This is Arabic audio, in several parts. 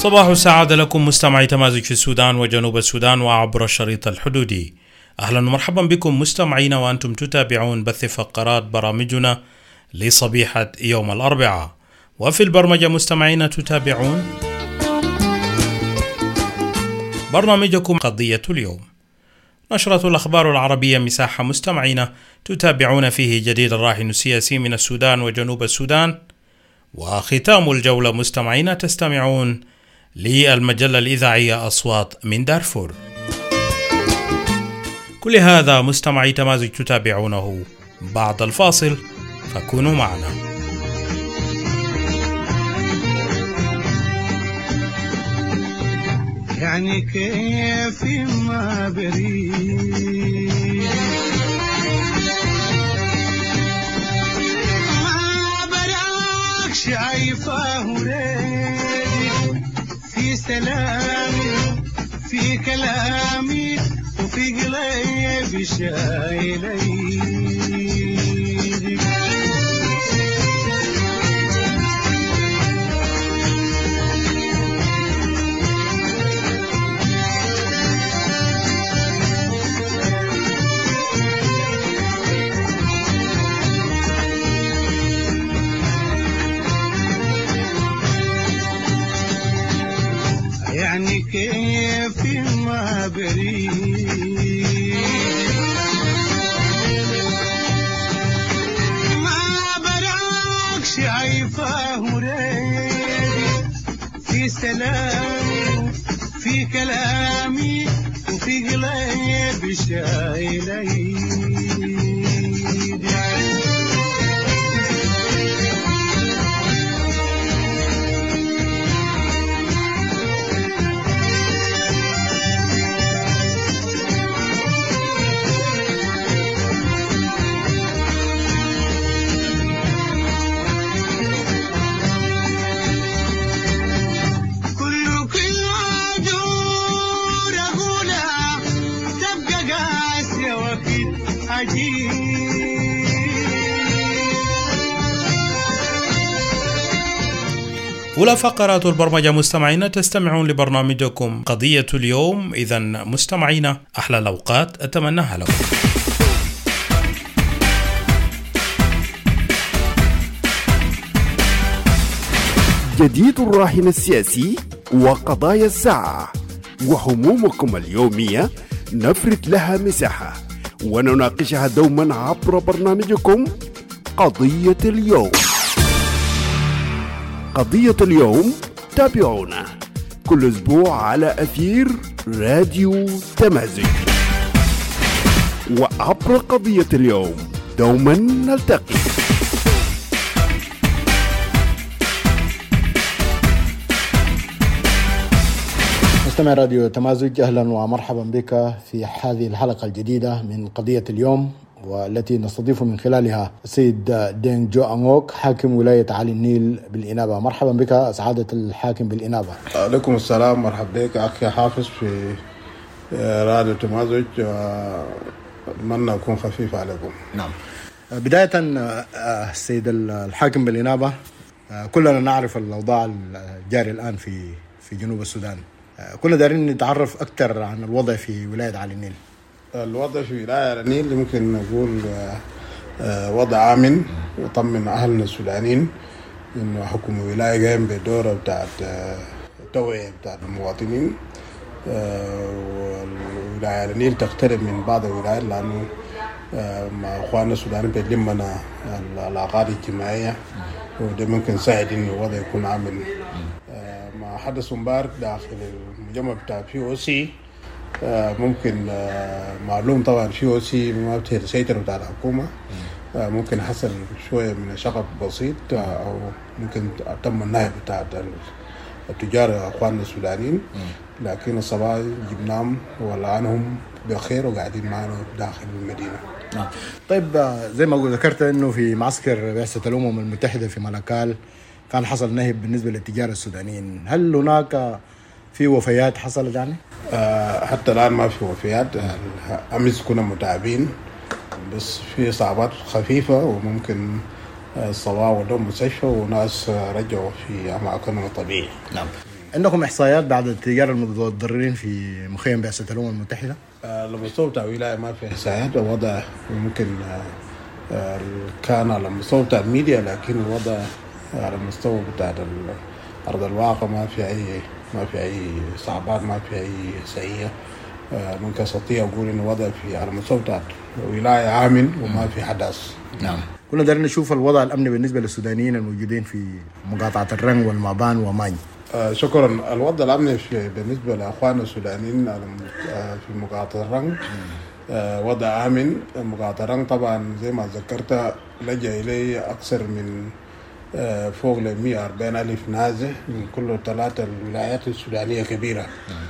صباح السعادة لكم مستمعي تمازج في السودان وجنوب السودان وعبر الشريط الحدودي. أهلا ومرحبا بكم مستمعين وأنتم تتابعون بث فقرات برامجنا لصبيحة يوم الأربعاء. وفي البرمجة مستمعين تتابعون برنامجكم قضية اليوم، نشرة الأخبار العربية مساحة مستمعين تتابعون فيه جديد الراهن السياسي من السودان وجنوب السودان. وختام الجولة مستمعين تستمعون للمجلة الإذاعية أصوات من دارفور. كل هذا مستمعي تمازج تتابعونه بعد الفاصل، فكونوا معنا. يعني كيف ما بريد ما براك شايفه ريدي في سلامي في كلامي وفي قلبي شايلي يعني كيف ما بريد ما براك شايفه ريدي في سلامي في كلامي وفي قلبي شايلي أولى فقرات البرمجة مستمعين تستمعون لبرنامجكم قضية اليوم. إذن مستمعين أحلى الأوقات أتمناها لكم. جديد الراهن السياسي وقضايا الساعة وهمومكم اليومية نفرد لها مساحة ونناقشها دوما عبر برنامجكم قضية اليوم. قضية اليوم تابعونا كل أسبوع على أثير راديو تمازج، وعبر قضية اليوم دوما نلتقي. مستمع راديو تمازج، أهلا ومرحبا بك في هذه الحلقة الجديدة من قضية اليوم، والتي نستضيف من خلالها السيد دينغ جو أنغوك حاكم ولاية علي النيل بالإنابة. مرحبا بك سعادة الحاكم بالإنابة. عليكم السلام، مرحبا بك أخي حافظ في راديو تمازج، أتمنى أكون خفيف عليكم. نعم، بداية السيد الحاكم بالإنابة، كلنا نعرف الأوضاع الجاري الآن في جنوب السودان. كنا دارين نتعرف أكثر عن الوضع في ولاية علي النيل. الوضع في ولاية علي النيل ممكن نقول وضع آمن، وطمن أهلنا السودانيين إنه حكم الولاية قايم بدورة بتاعت التوعية بتاعت المواطنين. وولاية علي النيل تختلف من بعض الولايات لأنه مع أخواننا السودانيين بيلمنا العلاقات الاجتماعية، وده ممكن يساعد إنه الوضع يكون آمن. ما حدث مبارك داخل المجمع بتاع POC ممكن معلوم طبعا POC ما بتسيطر بتاع الحكومة، ممكن حصل شوية من شغب بسيط، أو ممكن تم النهب بتاع التجار أخواننا السودانيين، لكن الصباح جبناهم والآنهم بخير وقاعدين معنا داخل المدينة. نعم. طيب، زي ما ذكرت إنه في معسكر بعثة الأمم المتحدة في ملكال كان حصل نهب بالنسبة للتجار السودانيين، هل هناك في وفيات حصلت يعني؟ حتى الآن ما في وفيات. أمس كنا متعبين بس في إصابات خفيفة، وممكن الصباح ودوا مستشفى وناس رجعوا في أماكنهم الطبيعي. نعم. عندكم إحصائيات بعد التجار المتضررين في مخيم بعثة الأمم المتحدة؟ المستوى بتاع الولاية ما في إحصائيات. الوضع ممكن كان على مستوى بتاع الميديا، لكن الوضع على المستوى بتاع أرض الواقع ما في أي صعوبات، ما في أي سيئة. ممكن أستطيع أقول إن الوضع على مستوى بتاع الولاية آمن وما في حدث. نعم. كنا دارين نشوف الوضع الأمني بالنسبة للسودانيين الموجودين في مقاطعة الرنج والمابان وماني. شكرا. الوضع الأمني بالنسبة لأخواننا السودانيين في مقاطعة الرنج وضع آمن. مقاطعة الرنج طبعا زي ما ذكرت لجأ إليه أكثر من فوق 140 ألف نازح من كل 3 الولايات السودانية كبيرة.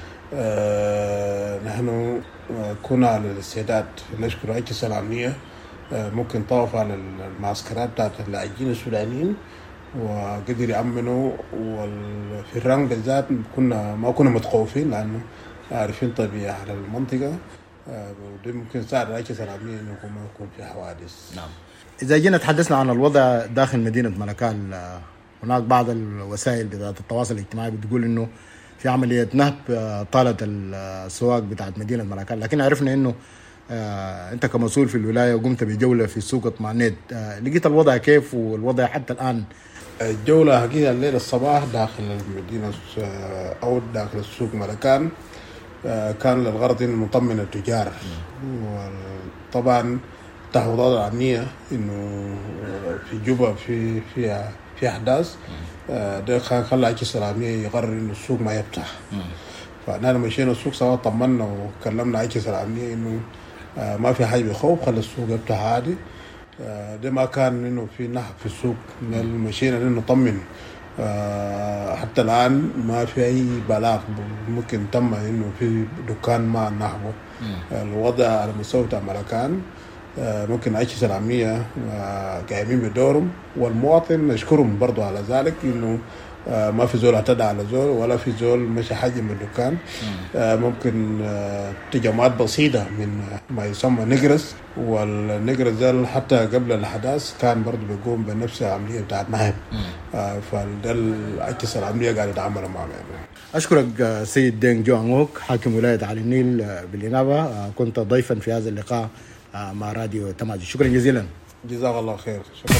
نحن كنا على الاستعداد. نشكر أجهزة الأمنية ممكن طوف على المعسكرات بتاعت اللاجئين السودانيين وقدر يأمنوا. وفي الرنج بالذات ما كنا متخوفين لأنه عارفين طبيعة على المنطقة، ودي ممكن تساعد الأجهزة الأمنية إنه ما يكون في حوادث. نعم. إذا جينا تحدثنا عن الوضع داخل مدينة ملكال، هناك بعض الوسائل بتاعت التواصل الاجتماعي بتقول إنه في عملية نهب طالت السواق بتاعت مدينة ملكال، لكن عرفنا إنه أنت كمسؤول في الولاية وقمت بجولة في سوق اطمئنيت، لقيت الوضع كيف والوضع حتى الآن؟ الجولة حقيقة الليلة الصباح داخل المدينة أو داخل السوق ملكان كان للغرض إنه نطمن التجار. وطبعا التحويضات الأمنية إنه في جوبا في أحداث ده خلى أجهزة الأمنية يقرر إنه السوق ما يفتح. فأنا مشينا السوق سوا، طمنا وكلمنا أجهزة الأمنية إنه ما في حاجة بخوف، خلى السوق يفتح عادي. ده ما كان إنه في نهب في السوق. مشينا إنه نطمن. حتى الآن ما في أي بلاغ ممكن تم إنه في دكان ما نهبه. الوضع على مستوى بتاع ملكان ممكن أجهزة الأمنية قايمين بدورهم، والمواطن نشكرهم برضو على ذلك إنه ما في زول اعتدى على زول ولا في زول مشى حاجة من الدكان. ممكن تجمعات بسيطة من ما يسمى نجرس، والنجرس ده حتى قبل الحدث كان برضو بيقوم بنفس العملية بتاعت نهب. فده الأجهزة الأمنية قاعدة تعمل معنا. أشكرك سيد دينج جو أنغوك حاكم ولاية علي النيل بالإنابة، كنت ضيفا في هذا اللقاء مع راديو تمازج. شكرا جزيلا. جزاك الله خير. شكرا.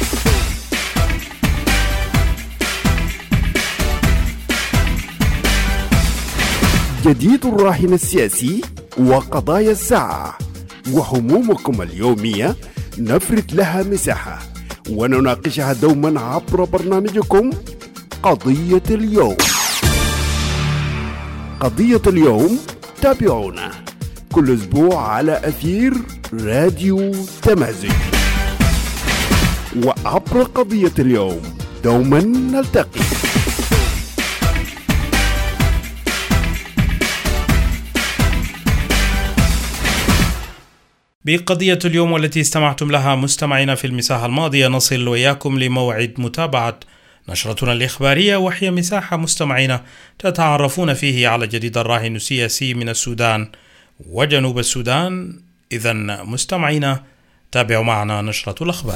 جديد الراهن السياسي وقضايا الساعة وهمومكم اليومية نفرد لها مساحة ونناقشها دوما عبر برنامجكم قضية اليوم. قضية اليوم تابعونا كل أسبوع على أثير راديو تمازج. وعبر قضية اليوم دوما نلتقي. بقضية اليوم والتي استمعتم لها مستمعينا في المساحة الماضية، نصل وإياكم لموعد متابعة نشرتنا الإخبارية، وهي مساحة مستمعينا تتعرفون فيه على جديد الراهن السياسي من السودان وجنوب السودان. إذن مستمعينا تابعوا معنا نشرة الأخبار.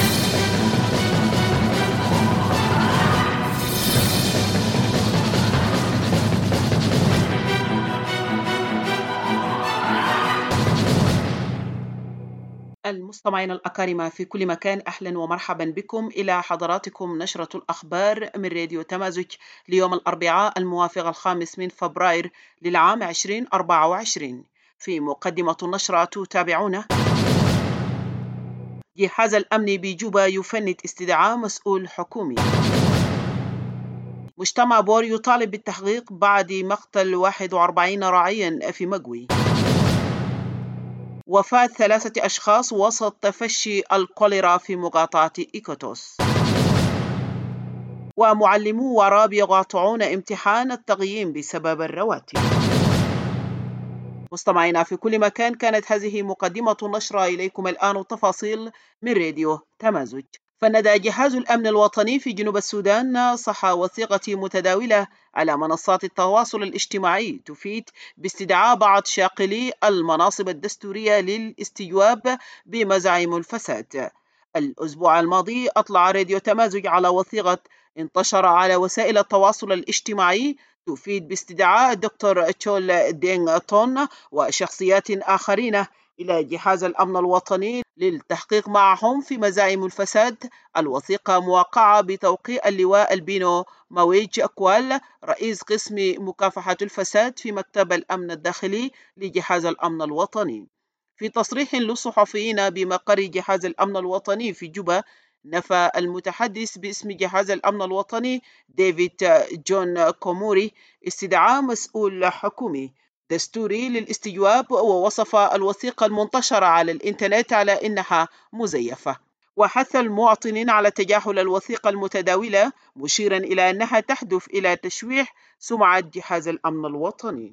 المستمعين الأكارم في كل مكان، أهلا ومرحبا بكم إلى حضراتكم نشرة الأخبار من راديو تمازج ليوم الأربعاء الموافق 5 من فبراير للعام 2024. في مقدمة النشرة تتابعون: جهاز الأمن بجوبا يفند استدعاء مسؤول حكومي. مجتمع بور يطالب بالتحقيق بعد مقتل 41 راعيا في مقوي. وفاة 3 أشخاص وسط تفشي الكوليرا في مقاطعة إيكوتوس. ومعلمو وراب يقاطعون امتحان التقييم بسبب الرواتب. مستمعينا في كل مكان، كانت هذه مقدمة النشرة. إليكم الآن التفاصيل من راديو تمازج. فندى جهاز الأمن الوطني في جنوب السودان صح وثيقة متداولة على منصات التواصل الاجتماعي تفيد باستدعاء بعض شاغلي المناصب الدستورية للاستجواب بمزاعم الفساد. الأسبوع الماضي أطلع راديو تمازج على وثيقة انتشر على وسائل التواصل الاجتماعي تفيد باستدعاء الدكتور تشول دينغ تون وشخصيات آخرين إلى جهاز الأمن الوطني للتحقيق معهم في مزاعم الفساد. الوثيقة موقعة بتوقيع اللواء البينو مويج أكوال رئيس قسم مكافحة الفساد في مكتب الأمن الداخلي لجهاز الأمن الوطني. في تصريح للصحفيين بمقر جهاز الأمن الوطني في جوبا، نفى المتحدث باسم جهاز الأمن الوطني ديفيد جون كوموري استدعاء مسؤول حكومي دستوري للاستجواب، ووصف الوثيقة المنتشرة على الإنترنت على إنها مزيفة، وحث المواطنين على تجاهل الوثيقة المتداولة، مشيرا إلى أنها تهدف إلى تشويه سمعة جهاز الأمن الوطني.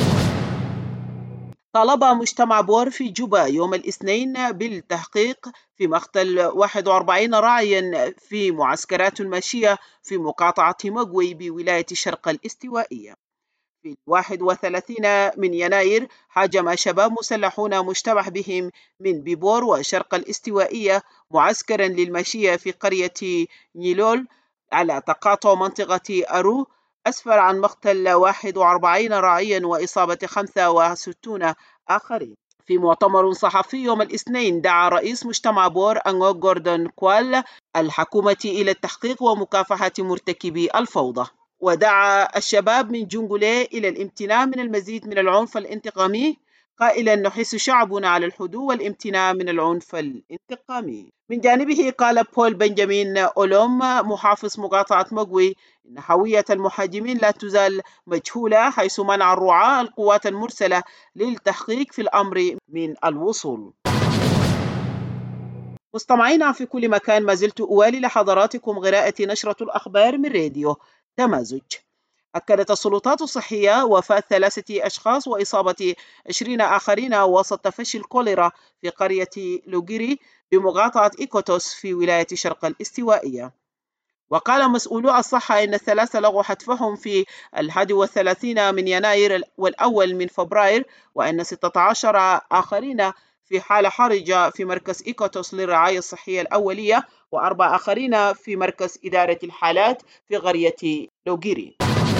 طالب مجتمع بور في جوبا يوم الاثنين بالتحقيق في مقتل 41 راعيا في معسكرات الماشية في مقاطعة مقوي بولاية شرق الاستوائية. في 31 من يناير هاجم شباب مسلحون مشتبه بهم من بيبور وشرق الاستوائية معسكرا للماشية في قرية نيلول على تقاطع منطقة أرو، أسفر عن مقتل 41 راعيا وإصابة 65 آخرين. في مؤتمر صحفي يوم الاثنين دعا رئيس مجتمع بور أنغوك جوردون كوال الحكومة إلى التحقيق ومكافحة مرتكبي الفوضى، ودعا الشباب من جونغولي إلى الامتناع من المزيد من العنف الانتقامي، قائلا نحث شعبنا على الهدوء والامتناع من العنف الانتقامي. من جانبه قال بول بنجامين أولوم محافظ مقاطعة مقوي إن هوية المهاجمين لا تزال مجهولة، حيث منع الرعاة القوات المرسلة للتحقيق في الأمر من الوصول. مستمعينا في كل مكان، ما زلت أوالي لحضراتكم قراءة نشرة الأخبار من راديو تمازج. أكدت السلطات الصحية وفاة 3 أشخاص وإصابة 20 آخرين وسط تفشي الكوليرا في قرية لوغيري بمقاطعة إيكوتوس في ولاية شرق الاستوائية. وقال مسؤولو الصحة إن 3 لغوا حتفهم في 31 من يناير والأول من فبراير، وأن 16 آخرين في حالة حرجة في مركز إيكوتوس للرعاية الصحية الأولية، و4 آخرين في مركز إدارة الحالات في قرية لوغيري.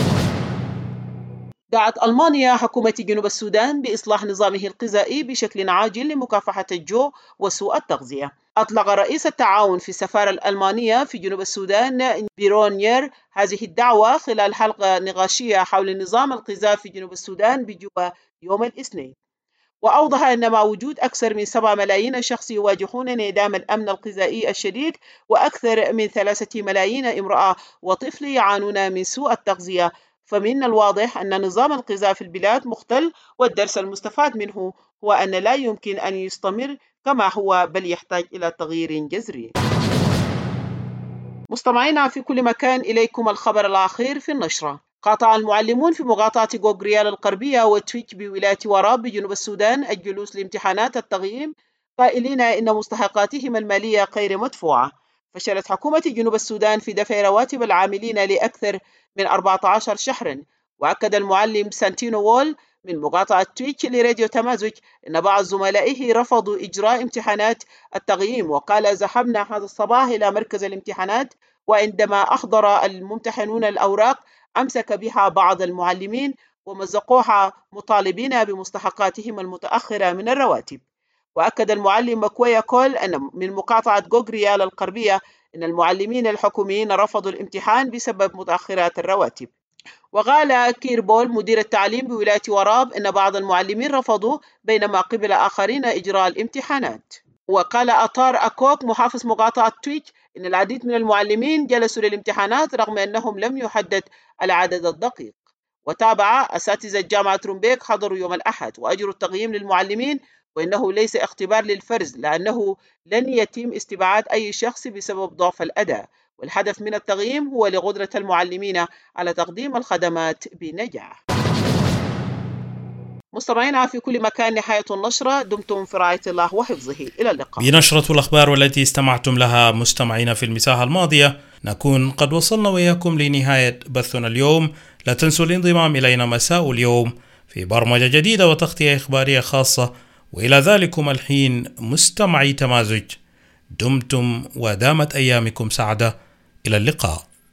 دعت ألمانيا حكومة جنوب السودان بإصلاح نظامه الغذائي بشكل عاجل لمكافحة الجوع وسوء التغذية. أطلق رئيس التعاون في السفارة الألمانية في جنوب السودان بيرونير هذه الدعوة خلال حلقة نقاشية حول النظام الغذائي في جنوب السودان بجوبا يوم الاثنين، وأوضح أن مع وجود أكثر من 7 ملايين شخص يواجهون انعدام الأمن الغذائي الشديد، وأكثر من 3 ملايين امرأة وطفل يعانون من سوء التغذية، فمن الواضح أن نظام الغذاء في البلاد مختل، والدرس المستفاد منه هو أن لا يمكن أن يستمر كما هو، بل يحتاج إلى تغيير جذري. مستمعينا في كل مكان، إليكم الخبر الأخير في النشرة. قاطع المعلمون في مقاطعة غوغريال الغربية وتويتش بولاية وراب بجنوب السودان الجلوس لامتحانات التقييم، قائلين إن مستحقاتهم المالية غير مدفوعة. فشلت حكومة جنوب السودان في دفع رواتب العاملين لأكثر من 14 شهرا. وأكد المعلم سانتينو وول من مقاطعة تويتش لراديو تمازج أن بعض زملائه رفضوا إجراء امتحانات التقييم، وقال ذهبنا هذا الصباح إلى مركز الامتحانات، وعندما أحضر الممتحنون الأوراق أمسك بها بعض المعلمين ومزقوها مطالبين بمستحقاتهم المتأخرة من الرواتب. وأكد المعلم مكويا كول أن من مقاطعة غوغريال الغربية أن المعلمين الحكوميين رفضوا الامتحان بسبب متأخرات الرواتب. وقال كيربول مدير التعليم بولاية وراب أن بعض المعلمين رفضوا، بينما قبل آخرين إجراء الامتحانات. وقال أطار أكوك محافظ مقاطعة تويتش أن العديد من المعلمين جلسوا للامتحانات رغم أنهم لم يحدد العدد الدقيق. وتابع أساتذة جامعة رومبيك حضروا يوم الأحد وأجروا التقييم للمعلمين، وإنه ليس اختبار للفرز، لأنه لن يتم استبعاد أي شخص بسبب ضعف الأداء، والهدف من التقييم هو لقدرة المعلمين على تقديم الخدمات بنجاح. مستمعينا في كل مكان، نهاية النشرة، دمتم في رعاية الله وحفظه، إلى اللقاء. بنشرة الأخبار والتي استمعتم لها مستمعينا في المساحة الماضية نكون قد وصلنا وإياكم لنهاية بثنا اليوم. لا تنسوا الانضمام إلينا مساء اليوم في برمجة جديدة وتغطية إخبارية خاصة، وإلى ذلكم الحين مستمعي تمازج دمتم ودامت أيامكم سعدة. إلى اللقاء.